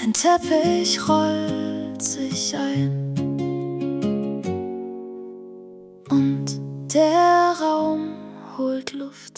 Ein Teppich rollt sich ein und der Raum holt Luft.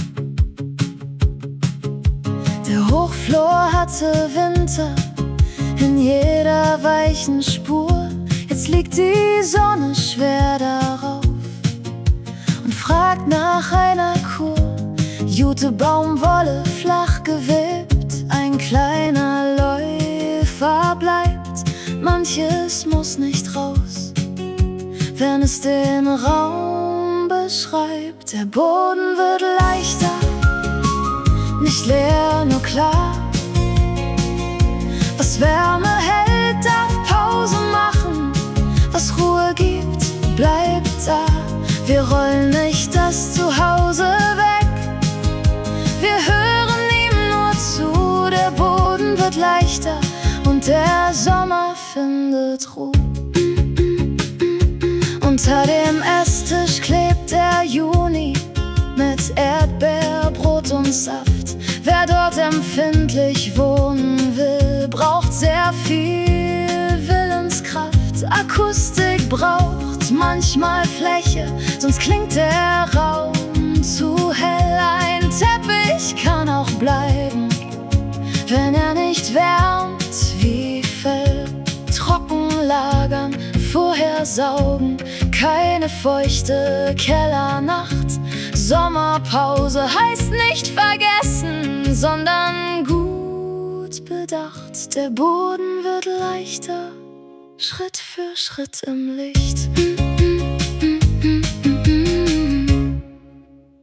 Der Hochflor hatte Winter in jeder weichen Spur. Jetzt liegt die Sonne schwer darauf und fragt nach einer Kur. Jute Baumwolle flach gewebt, ein kleiner Läufer bleibt. Manches muss nicht raus, wenn es den Raum beschreibt. Der Boden wird leichter, nicht leer, nur klar. Was Wärme hält, darf Pause machen. Was Ruhe gibt, bleibt da. Wir rollen nicht das Zuhause weg, wir hören ihm nur zu. Der Boden wird leichter und der Sommer findet Ruhe. Unter dem Esstisch klebt der Juni mit Erdbeerbrot und Saft. Wer dort empfindlich wohnen will, braucht sehr viel Willenskraft. Akustik braucht manchmal Fläche, sonst klingt der Raum zu hell. Ein Teppich kann auch bleiben, wenn er nicht wärmt wie Fell. Trocken lagern, vorher saugen, keine feuchte Kellernacht. Sommerpause heißt nicht vergessen, sondern gut bedacht. Der Boden wird leichter, Schritt für Schritt im Licht.